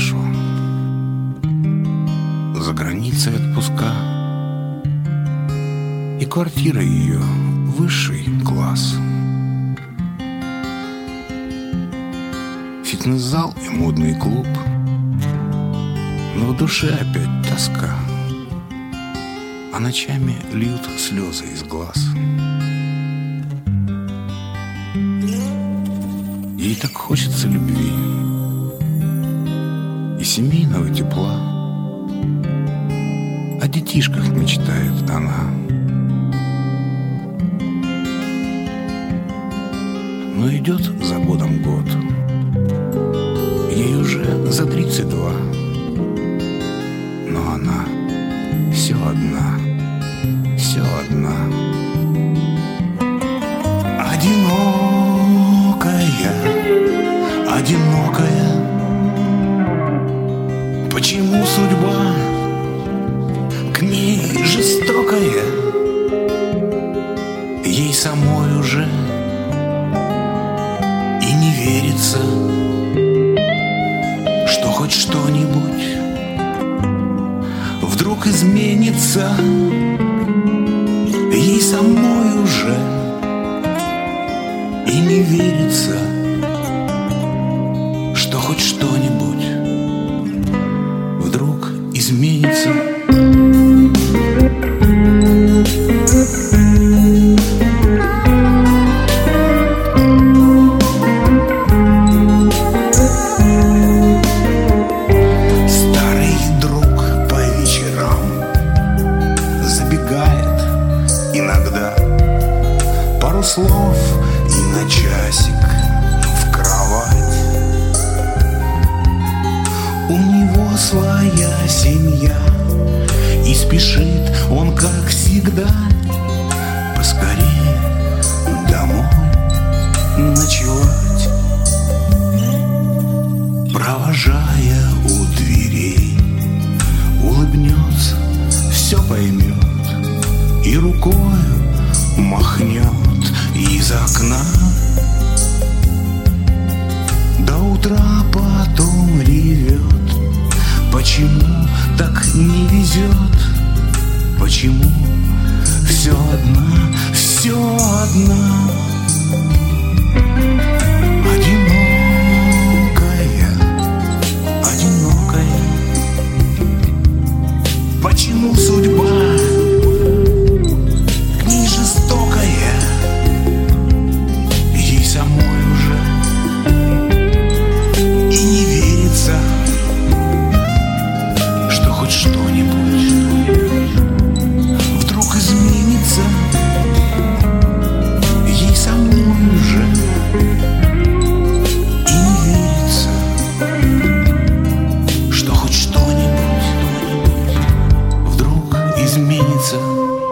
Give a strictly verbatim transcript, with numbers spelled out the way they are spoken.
хорошо. За границей отпуска, и квартира ее высший класс. Фитнес-зал и модный клуб, но в душе опять тоска, а ночами льют слезы из глаз. Ей так хочется любви и семейного тепла, о детишках мечтает она. Но идет за годом год, ей уже за тридцать два, но она все одна, все одна. Одинокая, одинокая. Почему судьба к ней жестокая? Ей самой уже и не верится, что хоть что-нибудь вдруг изменится. Ей самой уже и не верится, что хоть что-нибудь вдруг изменится. Старый друг по вечерам забегает иногда, пару слов и на часик в кровать. У него своя семья, и спешит он, как всегда, поскорее домой ночевать. Провожая у дверей, улыбнется, все поймет и рукою махнет из окна. До утра потом ревет, почему так не везет, почему все одна, все одна. Одинокая, одинокая. Почему судьба к ней жестокая? Ей самой уже и не верится, что хоть что-нибудь вдруг изменится. Ей самой уже и не верится, что хоть что-нибудь вдруг изменится.